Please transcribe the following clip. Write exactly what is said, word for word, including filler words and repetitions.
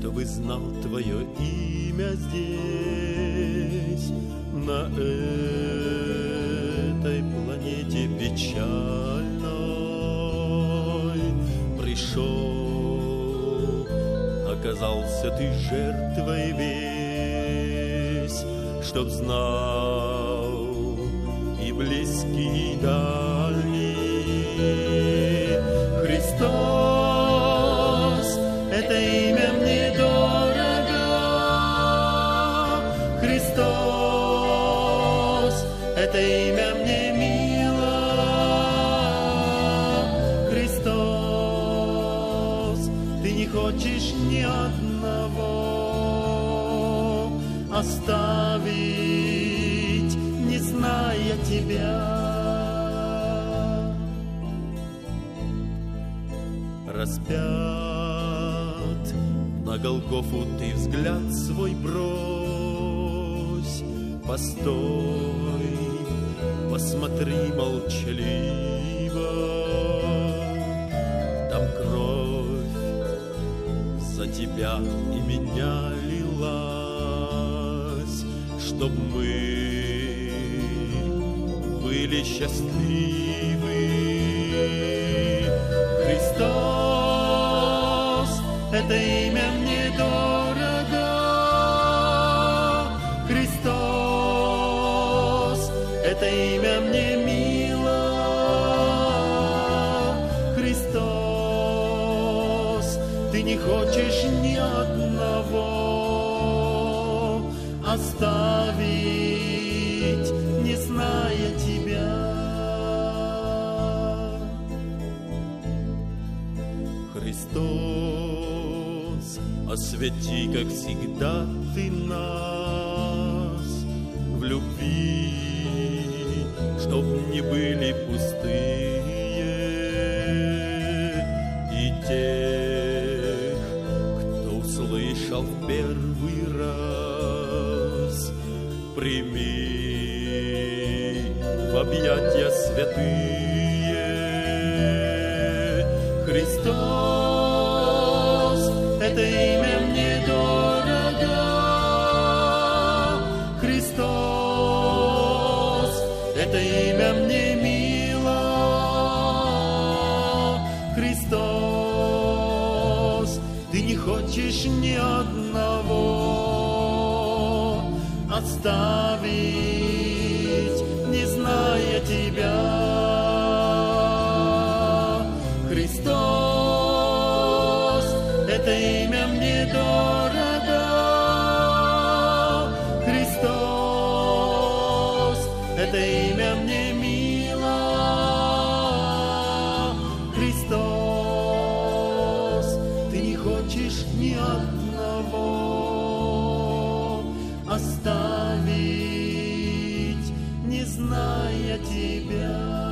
чтобы знал Твое имя здесь, на этой планете печальной. Пришел, оказался Ты жертвой весь, чтоб знал и близкий, и дальний. Христос, это имя мне дорого. Христос, это имя мне мило. Христос, Ты не хочешь ни одного оставить, не зная Тебя. Распят на Голгофу Ты взгляд свой брось. Постой, посмотри молчаливо. Там кровь за Тебя и меня лилась, чтоб мы были счастливы. Христос, это имя мне дорого. Христос, это имя мне мило. Христос, Ты не хочешь ни одного оставить, не зная Тебя. Христос, освети, как всегда, Ты нас в любви, чтоб не были пустые, и тех, кто услышал в первый раз, прими в объятия святые. Христос, это имя мне дорого. Христос, это имя мне мило. Христос, Ты не хочешь ни одного оставить, не зная Тебя. Христос, это имя мне дорого. Христос, это имя мне мило. Христос, Ты не хочешь ни одного оставить, не зная Тебя.